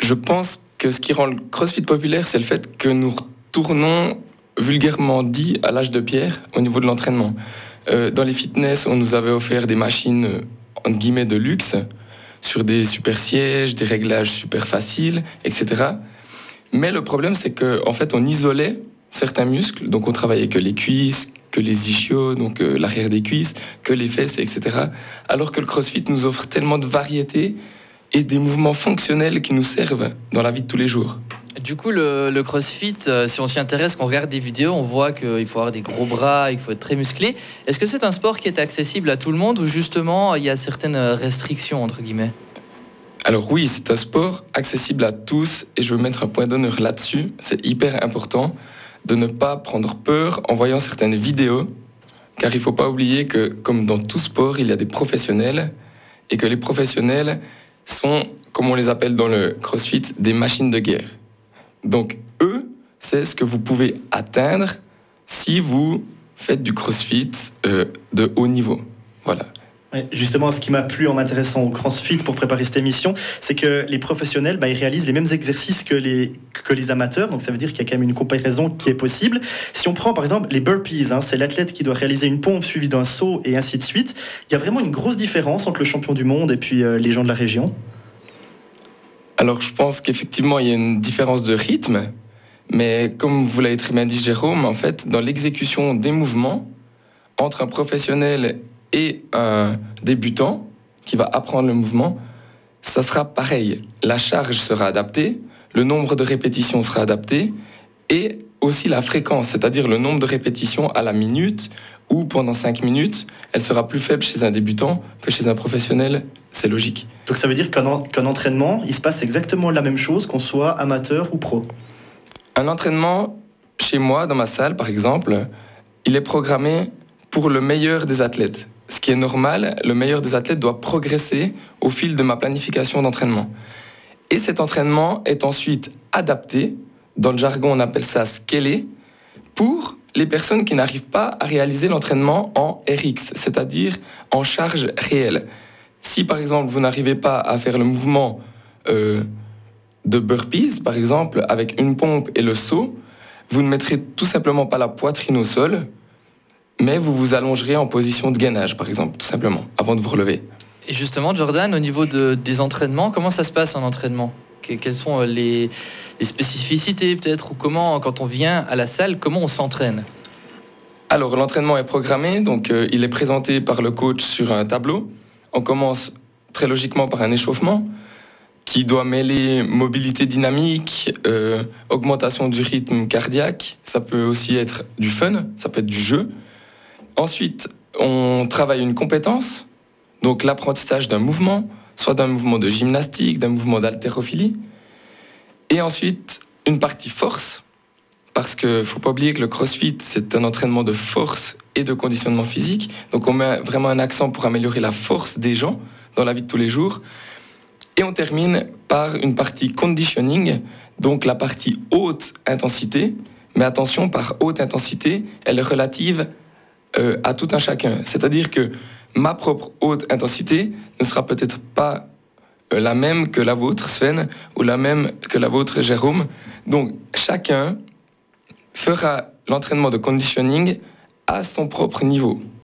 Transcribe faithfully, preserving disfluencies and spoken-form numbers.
Je pense que ce qui rend le CrossFit populaire, c'est le fait que nous retournons, vulgairement dit, à l'âge de pierre au niveau de l'entraînement. Euh, dans les fitness, on nous avait offert des machines, euh, entre guillemets, de luxe, sur des super sièges, des réglages super faciles, et cetera. Mais le problème, c'est qu'en en fait, on isolait certains muscles, donc on travaillait que les cuisses, que les ischios, donc euh, l'arrière des cuisses, que les fesses, et cetera. Alors que le CrossFit nous offre tellement de variété et des mouvements fonctionnels qui nous servent dans la vie de tous les jours. Du coup, le, le CrossFit, euh, si on s'y intéresse, qu'on regarde des vidéos, on voit qu'il faut avoir des gros bras, il faut être très musclé. Est-ce que c'est un sport qui est accessible à tout le monde ou justement il y a certaines restrictions, entre guillemets ? Alors oui, c'est un sport accessible à tous et je veux mettre un point d'honneur là-dessus. C'est hyper important de ne pas prendre peur en voyant certaines vidéos, car il ne faut pas oublier que, comme dans tout sport, il y a des professionnels et que les professionnels sont, comme on les appelle dans le CrossFit, des machines de guerre. Donc eux, c'est ce que vous pouvez atteindre si vous faites du CrossFit euh, de haut niveau. Voilà. Ouais, justement, ce qui m'a plu en m'intéressant au CrossFit pour préparer cette émission, c'est que les professionnels, bah, ils réalisent les mêmes exercices que les, que les amateurs. Donc ça veut dire qu'il y a quand même une comparaison qui est possible. Si on prend par exemple les burpees, hein, c'est l'athlète qui doit réaliser une pompe suivie d'un saut et ainsi de suite. Il y a vraiment une grosse différence entre le champion du monde et puis euh, les gens de la région. Alors je pense qu'effectivement il y a une différence de rythme, mais comme vous l'avez très bien dit Jérôme, en fait dans l'exécution des mouvements entre un professionnel et un débutant qui va apprendre le mouvement, ça sera pareil. La charge sera adaptée, le nombre de répétitions sera adapté et aussi la fréquence, c'est-à-dire le nombre de répétitions à la minute ou pendant cinq minutes, elle sera plus faible chez un débutant que chez un professionnel, c'est logique. Donc ça veut dire qu'un, en, qu'un entraînement, il se passe exactement la même chose qu'on soit amateur ou pro. Un entraînement, chez moi, dans ma salle par exemple, il est programmé pour le meilleur des athlètes. Ce qui est normal, le meilleur des athlètes doit progresser au fil de ma planification d'entraînement. Et cet entraînement est ensuite adapté, dans le jargon on appelle ça scalé, pour les personnes qui n'arrivent pas à réaliser l'entraînement en R X, c'est-à-dire en charge réelle. Si par exemple vous n'arrivez pas à faire le mouvement euh, de burpees, par exemple, avec une pompe et le saut, vous ne mettrez tout simplement pas la poitrine au sol, mais vous vous allongerez en position de gainage, par exemple, tout simplement, avant de vous relever. Et justement, Jordan, au niveau de, des entraînements, comment ça se passe en entraînement ? Quelles sont les, les spécificités, peut-être, ou comment, quand on vient à la salle, comment on s'entraîne ? Alors, l'entraînement est programmé, donc euh, il est présenté par le coach sur un tableau. On commence très logiquement par un échauffement qui doit mêler mobilité dynamique, euh, augmentation du rythme cardiaque. Ça peut aussi être du fun, ça peut être du jeu. Ensuite, on travaille une compétence, donc l'apprentissage d'un mouvement, soit d'un mouvement de gymnastique, d'un mouvement d'haltérophilie. Et ensuite, une partie force, parce qu'il ne faut pas oublier que le CrossFit, c'est un entraînement de force et de conditionnement physique. Donc on met vraiment un accent pour améliorer la force des gens dans la vie de tous les jours. Et on termine par une partie conditioning, donc la partie haute intensité. Mais attention, par haute intensité, elle est relative euh, à tout un chacun. C'est-à-dire que ma propre haute intensité ne sera peut-être pas euh, la même que la vôtre, Sven, ou la même que la vôtre, Jérôme. Donc chacun fera l'entraînement de conditioning à son propre niveau.